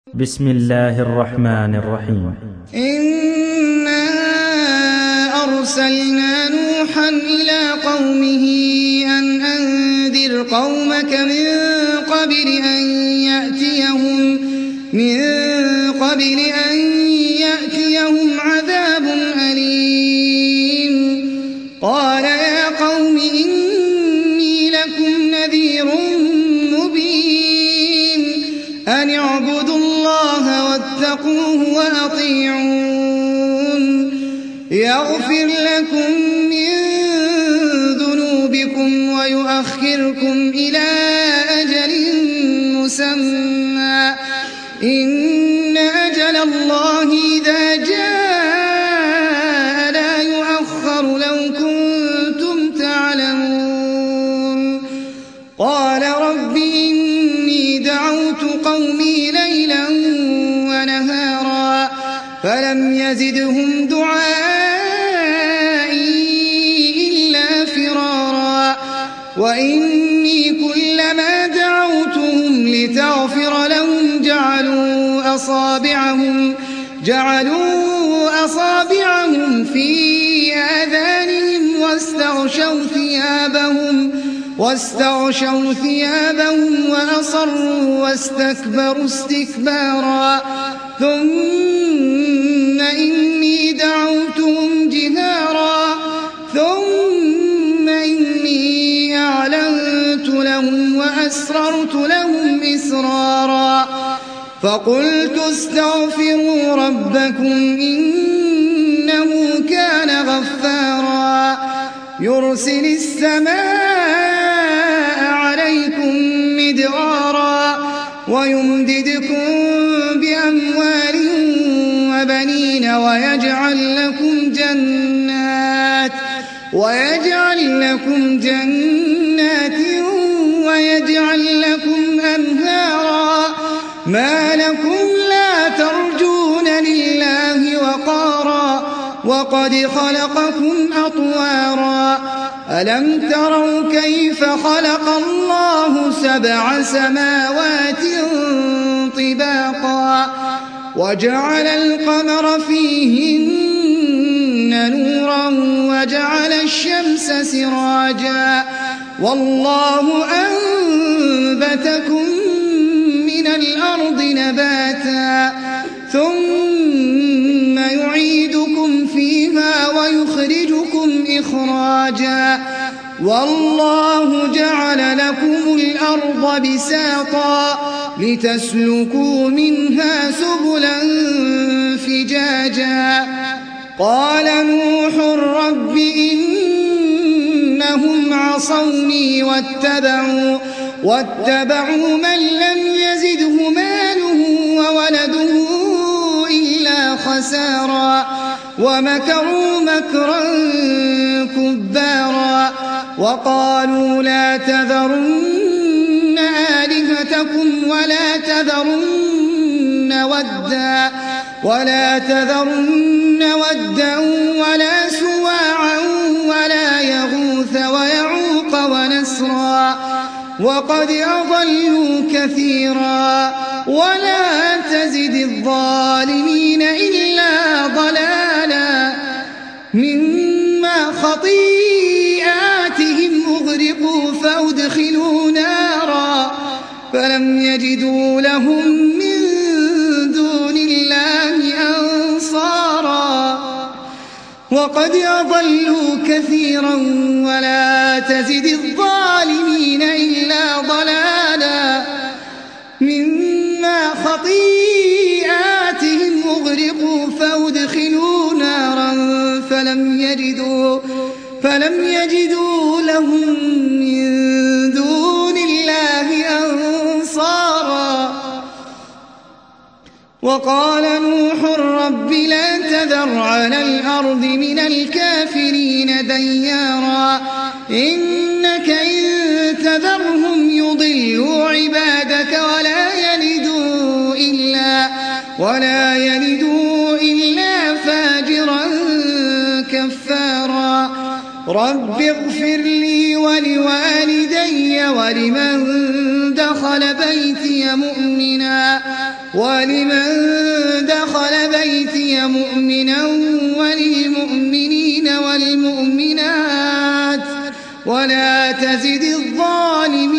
بسم الله الرحمن الرحيم. إنا أرسلنا نوحا إلى قومه أن أنذر قومك من قبل أن يأتيهم عذاب أليم. قال يا قوم إني لكم نذير مبين أن اعبدوا الله واتقوه وأطيعون يغفر لكم من ذنوبكم ويؤخركم إلى أجل مسمى إن أجل الله إذا جاء لا يؤخر لو كنتم تعلمون. قال رب إني دعوت قومي ليلا ونهارا فلم يزدهم دعائي إلا فرارا وإني كلما دعوتهم لتغفر لهم جعلوا أصابعهم في آذانهم واستغشوا ثيابهم وأصروا واستكبروا استكبارا ثم إني دعوتهم جهارا ثم إني أعلنت لهم وأسررت لهم إسرارا فقلت استغفروا ربكم إنه كان غفارا يرسل السماء عليكم مدرارا ويمددكم بأموال وبنين ويجعل لكم جنات ويجعل لكم أنهارا ما لكم لا ترجون لله وقارا وقد خلقكم أطوارا ألم تروا كيف خلق الله 7 سماوات طباقا وجعل القمر فيهن نورا وجعل الشمس سراجا والله أنبتكم من الأرض نباتا ثم يعيدكم فيها ويخرجكم إخراجا والله جعل لكم الأرض بساطا لتسلكوا منها سبلا فجاجا قال نوح رب إنهم عصوني واتبعوا من لم يزده ماله وولده إلا خسارا ومكروا مكرا كبارا وقالوا لا تذرن آلهتكم ولا تذرن ودا ولا سواعا ولا يغوث ويعوق ونسرا وقد أضلوا كثيرا ولا تزد الظالمين إلا ضلالا مما خطيئاتهم أغرقوا فأدخلوا نارا فلم يجدوا لهم من دون الله أنصارا وقد أضلوا كثيرا ولا تزد الظالمين إلا ضلالا مما خطيئاتهم أغرقوا فأدخلوا نارا فلم يجدوا لهم من دون الله أنصارا وقال نوح رب لا تذر على الأرض من الكافرين ديارا إنك إن تذرهم يضلوا عبادك ولا يلدوا إلا فاجرا كفارا رب اغفر لي ولوالدي ولمن دخل بيتي مؤمنا ولمن دخل بيتي مؤمنا وللمؤمنين والمؤمنات ولا تزد الظالمين